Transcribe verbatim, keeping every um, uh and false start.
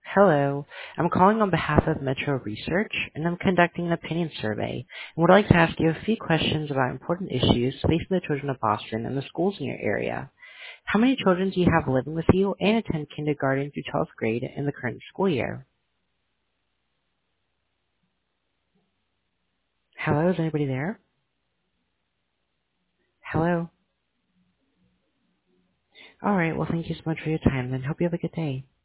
Hello. I'm calling on behalf of Metro Research, and I'm conducting an opinion survey and would like to ask you a few questions about important issues facing the children of Boston and the schools in your area. How many children do you have living with you and attend kindergarten through twelfth grade in the current school year? Hello, is anybody there? Hello? All right, well, thank you so much for your time, and hope you have a good day.